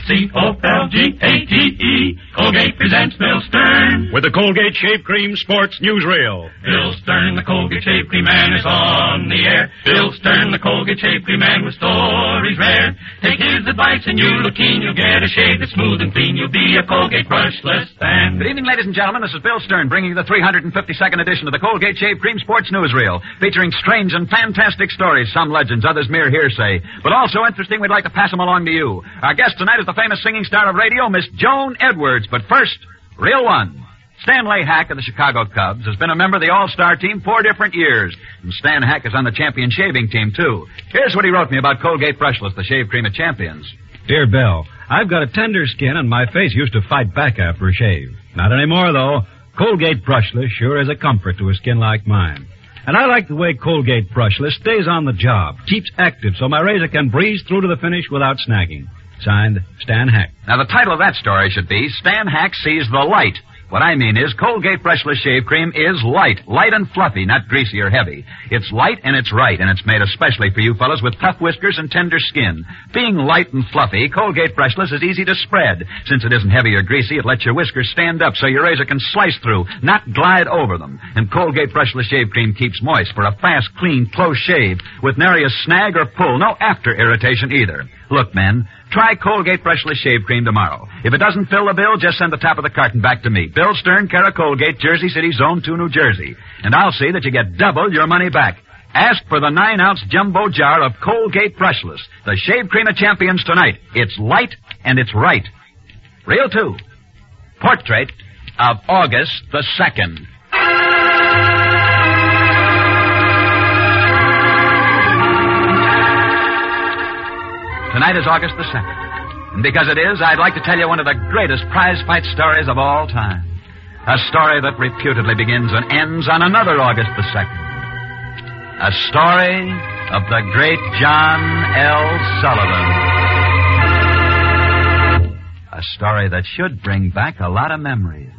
Colgate. Colgate presents Bill Stern with the Colgate Shave Cream Sports Newsreel. Bill Stern, the Colgate Shave Cream Man, is on the air. Bill Stern, the Colgate Shave Cream Man, with stories rare. Take his advice and you'll look keen. You'll get a shave that's smooth and clean. You'll be a Colgate brushless fan. Good evening, ladies and gentlemen. This is Bill Stern bringing you the 352nd edition of the Colgate Shave Cream Sports Newsreel, featuring strange and fantastic stories, some legends, others mere hearsay, but also interesting. We'd like to pass them along to you. Our guest tonight is the famous singing star of radio, Miss Joan Edwards. But first, real one. Stanley Hack of the Chicago Cubs has been a member of the All-Star team 4 different years. And Stan Hack is on the champion shaving team, too. Here's what he wrote me about Colgate Brushless, the shave cream of champions. Dear Bill, I've got a tender skin and my face used to fight back after a shave. Not anymore, though. Colgate Brushless sure is a comfort to a skin like mine. And I like the way Colgate Brushless stays on the job, keeps active so my razor can breeze through to the finish without snagging. Signed, Stan Hack. Now, the title of that story should be Stan Hack Sees the Light. What I mean is Colgate Brushless Shave Cream is light and fluffy, not greasy or heavy. It's light and it's right, and it's made especially for you fellas with tough whiskers and tender skin. Being light and fluffy, Colgate Brushless is easy to spread. Since it isn't heavy or greasy, it lets your whiskers stand up so your razor can slice through, not glide over them. And Colgate Brushless Shave Cream keeps moist for a fast, clean, close shave with nary a snag or pull, no after irritation either. Look, men, try Colgate Brushless Shave Cream tomorrow. If it doesn't fill the bill, just send the top of the carton back to me. Bill Stern, care of Colgate, Jersey City, Zone 2, New Jersey. And I'll see that you get double your money back. Ask for the 9-ounce jumbo jar of Colgate Brushless, the shave cream of champions tonight. It's light and it's right. Reel 2. Portrait of August the 2nd. Tonight is August the 2nd. And because it is, I'd like to tell you one of the greatest prize fight stories of all time. A story that reputedly begins and ends on another August the 2nd. A story of the great John L. Sullivan. A story that should bring back a lot of memories.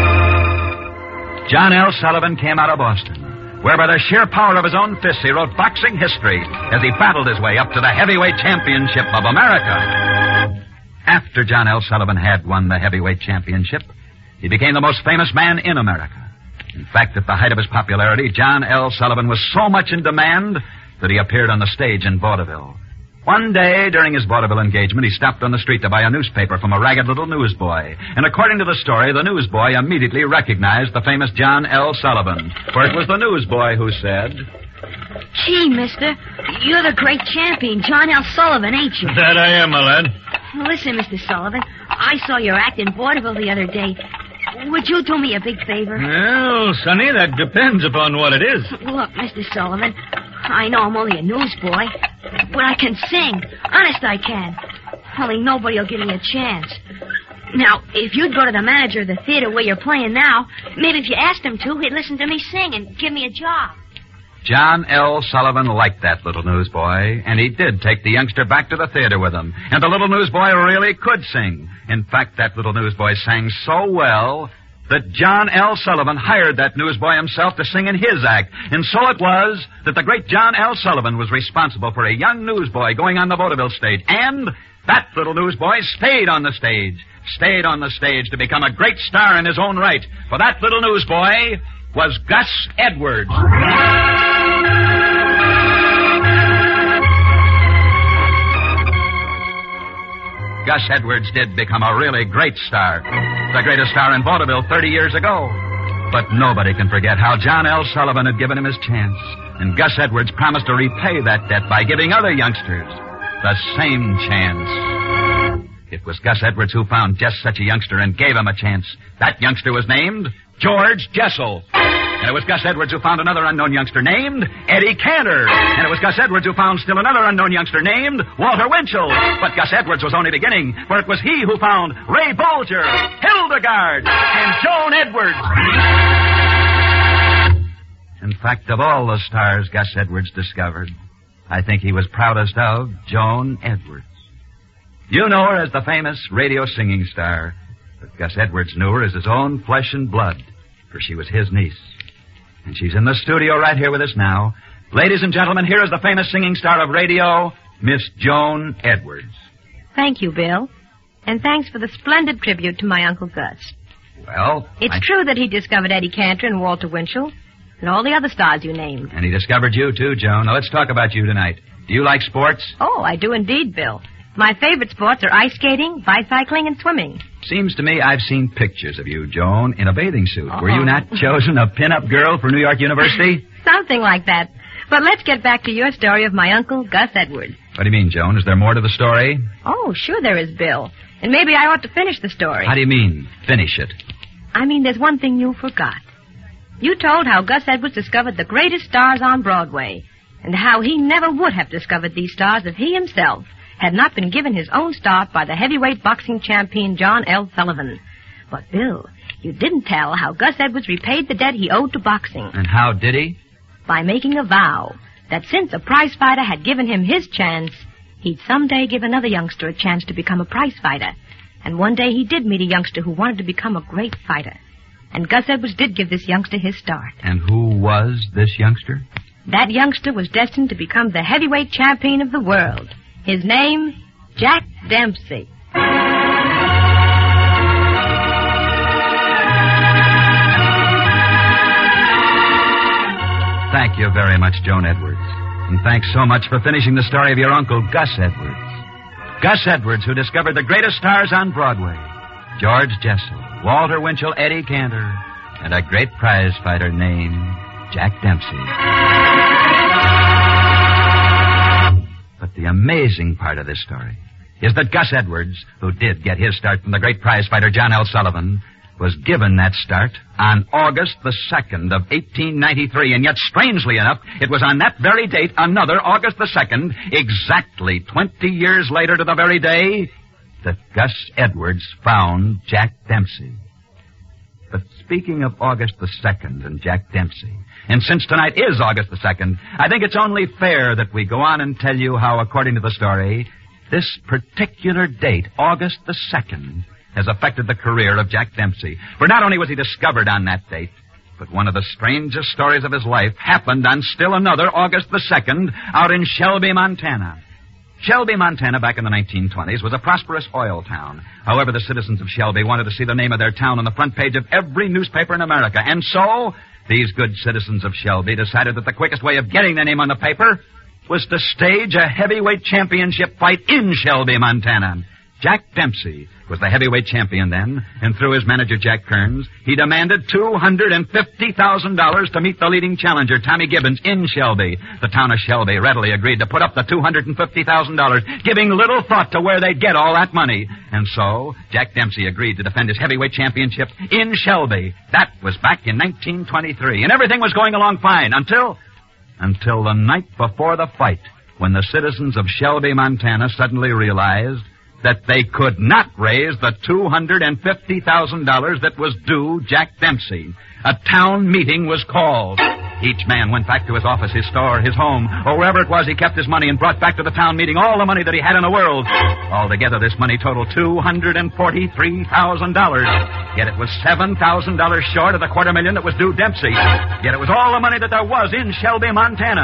John L. Sullivan came out of Boston, where by the sheer power of his own fists he wrote boxing history as he battled his way up to the heavyweight championship of America. After John L. Sullivan had won the heavyweight championship, he became the most famous man in America. In fact, at the height of his popularity, John L. Sullivan was so much in demand that he appeared on the stage in vaudeville. One day, during his vaudeville engagement, he stopped on the street to buy a newspaper from a ragged little newsboy. And according to the story, the newsboy immediately recognized the famous John L. Sullivan. For it was the newsboy who said, "Gee, mister, you're the great champion, John L. Sullivan, ain't you?" That I am, my lad. Listen, Mr. Sullivan, I saw your act in vaudeville the other day. Would you do me a big favor? Well, Sonny, that depends upon what it is. Look, Mr. Sullivan, I know I'm only a newsboy, but I can sing. Honest, I can. Only nobody will give me a chance. Now, if you'd go to the manager of the theater where you're playing now, maybe if you asked him to, he'd listen to me sing and give me a job. John L. Sullivan liked that little newsboy, and he did take the youngster back to the theater with him. And the little newsboy really could sing. In fact, that little newsboy sang so well that John L. Sullivan hired that newsboy himself to sing in his act. And so it was that the great John L. Sullivan was responsible for a young newsboy going on the vaudeville stage. And that little newsboy stayed on the stage to become a great star in his own right. For that little newsboy was Gus Edwards. Gus Edwards did become a really great star. The greatest star in vaudeville 30 years ago. But nobody can forget how John L. Sullivan had given him his chance. And Gus Edwards promised to repay that debt by giving other youngsters the same chance. It was Gus Edwards who found just such a youngster and gave him a chance. That youngster was named George Jessel. And it was Gus Edwards who found another unknown youngster named Eddie Cantor. And it was Gus Edwards who found still another unknown youngster named Walter Winchell. But Gus Edwards was only beginning, for it was he who found Ray Bolger, Hildegard, and Joan Edwards. In fact, of all the stars Gus Edwards discovered, I think he was proudest of Joan Edwards. You know her as the famous radio singing star, but Gus Edwards knew her as his own flesh and blood, for she was his niece. And she's in the studio right here with us now. Ladies and gentlemen, here is the famous singing star of radio, Miss Joan Edwards. Thank you, Bill. And thanks for the splendid tribute to my Uncle Gus. Well, It's true that he discovered Eddie Cantor and Walter Winchell and all the other stars you named. And he discovered you, too, Joan. Now, let's talk about you tonight. Do you like sports? Oh, I do indeed, Bill. My favorite sports are ice skating, bicycling, and swimming. Seems to me I've seen pictures of you, Joan, in a bathing suit. Uh-oh. Were you not chosen a pin-up girl for New York University? Something like that. But let's get back to your story of my uncle, Gus Edwards. What do you mean, Joan? Is there more to the story? Oh, sure there is, Bill. And maybe I ought to finish the story. How do you mean, finish it? I mean, there's one thing you forgot. You told how Gus Edwards discovered the greatest stars on Broadway, and how he never would have discovered these stars if he himself had not been given his own start by the heavyweight boxing champion John L. Sullivan. But, Bill, you didn't tell how Gus Edwards repaid the debt he owed to boxing. And how did he? By making a vow that since a prize fighter had given him his chance, he'd someday give another youngster a chance to become a prize fighter. And one day he did meet a youngster who wanted to become a great fighter. And Gus Edwards did give this youngster his start. And who was this youngster? That youngster was destined to become the heavyweight champion of the world. His name, Jack Dempsey. Thank you very much, Joan Edwards. And thanks so much for finishing the story of your uncle, Gus Edwards. Gus Edwards, who discovered the greatest stars on Broadway. George Jessel, Walter Winchell, Eddie Cantor, and a great prize fighter named Jack Dempsey. But the amazing part of this story is that Gus Edwards, who did get his start from the great prize fighter John L. Sullivan, was given that start on August the 2nd of 1893. And yet, strangely enough, it was on that very date, another August the 2nd, exactly 20 years later to the very day, that Gus Edwards found Jack Dempsey. But speaking of August the 2nd and Jack Dempsey, and since tonight is August the 2nd, I think it's only fair that we go on and tell you how, according to the story, this particular date, August the 2nd, has affected the career of Jack Dempsey. For not only was he discovered on that date, but one of the strangest stories of his life happened on still another August the 2nd out in Shelby, Montana. Shelby, Montana, back in the 1920s, was a prosperous oil town. However, the citizens of Shelby wanted to see the name of their town on the front page of every newspaper in America. And so, these good citizens of Shelby decided that the quickest way of getting their name on the paper was to stage a heavyweight championship fight in Shelby, Montana. Jack Dempsey was the heavyweight champion then, and through his manager, Jack Kearns, he demanded $250,000 to meet the leading challenger, Tommy Gibbons, in Shelby. The town of Shelby readily agreed to put up the $250,000, giving little thought to where they'd get all that money. And so, Jack Dempsey agreed to defend his heavyweight championship in Shelby. That was back in 1923, and everything was going along fine until the night before the fight, when the citizens of Shelby, Montana suddenly realized that they could not raise the $250,000 that was due Jack Dempsey. A town meeting was called. Each man went back to his office, his store, his home, or wherever it was he kept his money, and brought back to the town meeting all the money that he had in the world. Altogether, this money totaled $243,000. Yet it was $7,000 short of the $250,000 that was due Dempsey. Yet it was all the money that there was in Shelby, Montana.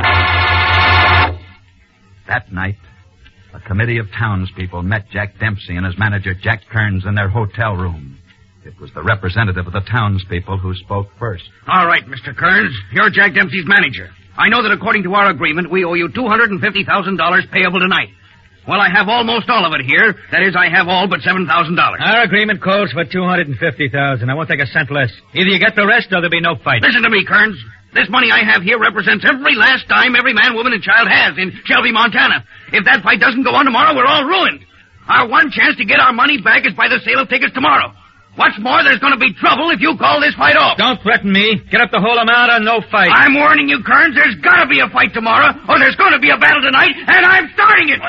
That night, a committee of townspeople met Jack Dempsey and his manager, Jack Kearns, in their hotel room. It was the representative of the townspeople who spoke first. All right, Mr. Kearns. You're Jack Dempsey's manager. I know that according to our agreement, we owe you $250,000 payable tonight. Well, I have almost all of it here. That is, I have all but $7,000. Our agreement calls for $250,000. I won't take a cent less. Either you get the rest or there'll be no fight. Listen to me, Kearns. This money I have here represents every last dime every man, woman, and child has in Shelby, Montana. If that fight doesn't go on tomorrow, we're all ruined. Our one chance to get our money back is by the sale of tickets tomorrow. What's more, there's going to be trouble if you call this fight off. Don't threaten me. Get up the whole amount or no fight. I'm warning you, Kearns. There's got to be a fight tomorrow, or there's going to be a battle tonight, and I'm starting it.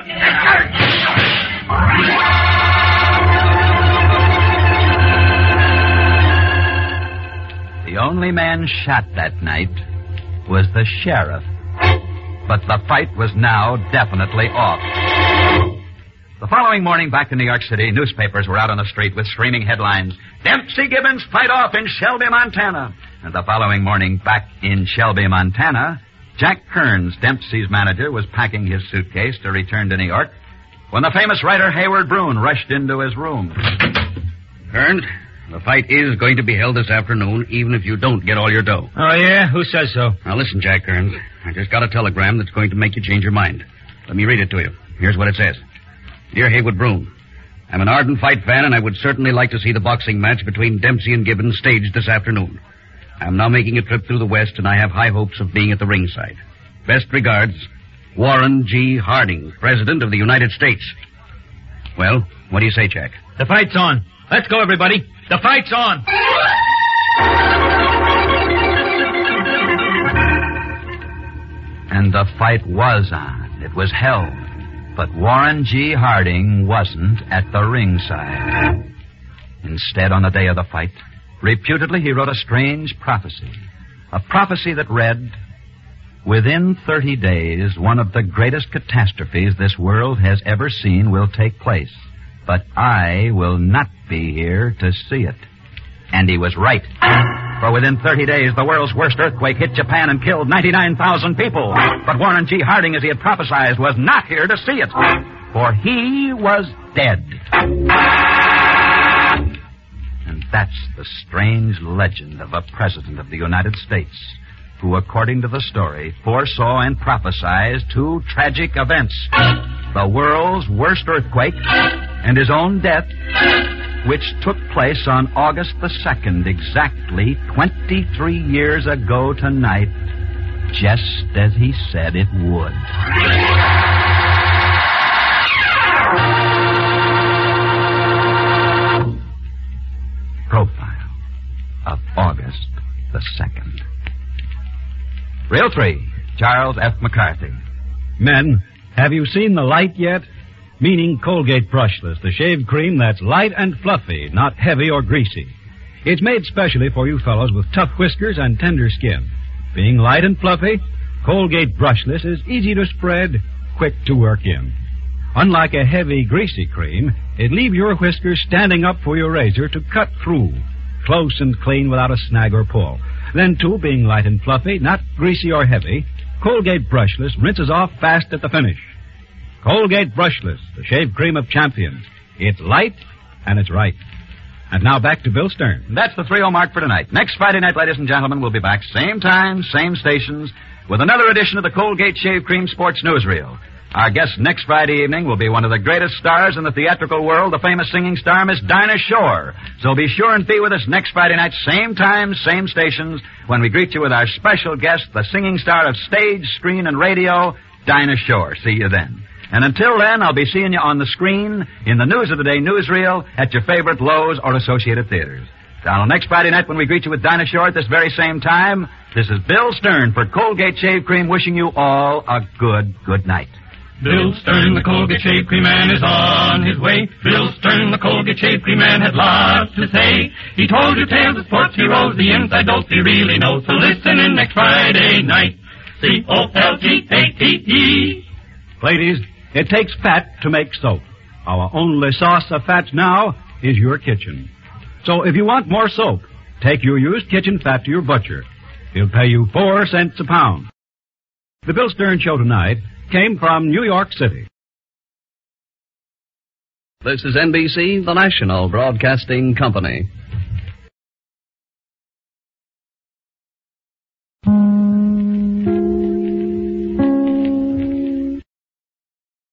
The only man shot that night was the sheriff. But the fight was now definitely off. The following morning, back in New York City, newspapers were out on the street with screaming headlines, "Dempsey Gibbons fight off in Shelby, Montana." And the following morning, back in Shelby, Montana, Jack Kearns, Dempsey's manager, was packing his suitcase to return to New York when the famous writer Hayward Broun rushed into his room. Kearns, the fight is going to be held this afternoon, even if you don't get all your dough. Oh, yeah? Who says so? Now, listen, Jack Kearns. I just got a telegram that's going to make you change your mind. Let me read it to you. Here's what it says. Dear Hayward Broun, I'm an ardent fight fan, and I would certainly like to see the boxing match between Dempsey and Gibbons staged this afternoon. I'm now making a trip through the West, and I have high hopes of being at the ringside. Best regards, Warren G. Harding, President of the United States. Well, what do you say, Jack? The fight's on. Let's go, everybody. The fight's on. And the fight was on. It was held. But Warren G. Harding wasn't at the ringside. Instead, on the day of the fight, reputedly he wrote a strange prophecy. A prophecy that read, within 30 days, one of the greatest catastrophes this world has ever seen will take place. But I will not be here to see it. And he was right. For within 30 days, the world's worst earthquake hit Japan and killed 99,000 people. But Warren G. Harding, as he had prophesied, was not here to see it. For he was dead. And that's the strange legend of a president of the United States who, according to the story, foresaw and prophesied two tragic events. The world's worst earthquake and his own death, which took place on August the 2nd, exactly 23 years ago tonight, just as he said it would. Profile of August the 2nd. Reel 3, Charles F. McCarthy. Men, have you seen the light yet? Meaning Colgate Brushless, the shave cream that's light and fluffy, not heavy or greasy. It's made specially for you fellows with tough whiskers and tender skin. Being light and fluffy, Colgate Brushless is easy to spread, quick to work in. Unlike a heavy, greasy cream, it leaves your whiskers standing up for your razor to cut through, close and clean without a snag or pull. Then, too, being light and fluffy, not greasy or heavy, Colgate Brushless rinses off fast at the finish. Colgate Brushless, the shave cream of champions. It's light, and it's right. And now back to Bill Stern. That's the 3-0 mark for tonight. Next Friday night, ladies and gentlemen, we'll be back same time, same stations, with another edition of the Colgate Shave Cream Sports Newsreel. Our guest next Friday evening will be one of the greatest stars in the theatrical world, the famous singing star, Miss Dinah Shore. So be sure and be with us next Friday night, same time, same stations, when we greet you with our special guest, the singing star of stage, screen, and radio, Dinah Shore. See you then. And until then, I'll be seeing you on the screen, in the News of the Day newsreel, at your favorite Lowe's or Associated Theaters. Until next Friday night when we greet you with Dinah Shore at this very same time, this is Bill Stern for Colgate Shave Cream wishing you all a good night. Bill Stern, the Colgate Shave Cream Man, is on his way. Bill Stern, the Colgate Shave Cream Man, had lots to say. He told you tales of sports heroes, the inside dope he really knows. So listen in next Friday night. COLGATE. Ladies, it takes fat to make soap. Our only source of fat now is your kitchen. So if you want more soap, take your used kitchen fat to your butcher. He'll pay you 4 cents a pound. The Bill Stern Show tonight came from New York City. This is NBC, the national broadcasting company.